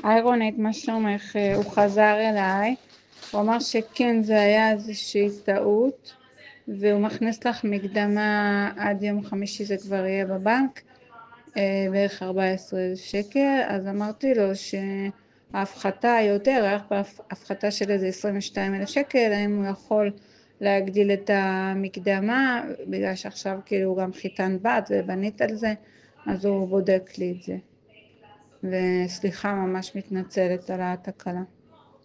היי רונית, מה שלומך? הוא חזר אליי, הוא אמר שכן, זה היה איזושהי טעות והוא מכניס לך מקדמה עד יום חמישי, זה כבר יהיה בבנק, בערך 14 שקל. אז אמרתי לו שההפחתה יותר, היה הפחתה של איזה 22,000 שקל, האם הוא יכול להגדיל את המקדמה, בגלל שעכשיו כאילו הוא גם חיתן בת ובנית על זה, אז הוא בודק לי את זה. וסליחה, ממש מתנצלת על התקלה.